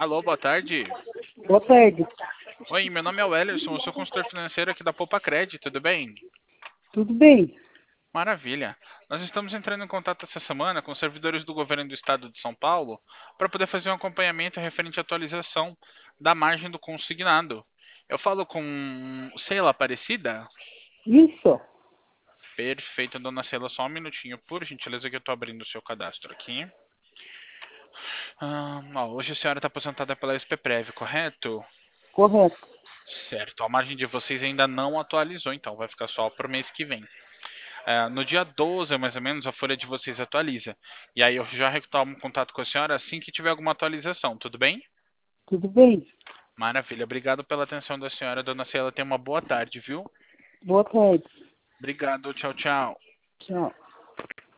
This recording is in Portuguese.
Alô, boa tarde. Boa tarde. Oi, meu nome é Wellerson, eu sou consultor financeiro aqui da Poupa Cred, tudo bem? Tudo bem? Maravilha. Nós estamos entrando em contato essa semana com os servidores do governo do estado de São Paulo para poder fazer um acompanhamento referente à atualização da margem do consignado. Eu falo com Sheila Aparecida? Isso. Perfeito, dona Sheila, só um minutinho, por gentileza, que eu estou abrindo o seu cadastro aqui. Hoje a senhora está aposentada pela SPPrev, correto? Correto. Certo, a margem de vocês ainda não atualizou, então vai ficar só para o mês que vem. No dia 12, mais ou menos, a folha de vocês atualiza. E aí eu já retomo contato com a senhora assim que tiver alguma atualização, tudo bem? Tudo bem? Maravilha, obrigado pela atenção da senhora, dona Ciela. Tenha uma boa tarde, viu? Boa tarde. Obrigado, tchau, tchau. Tchau.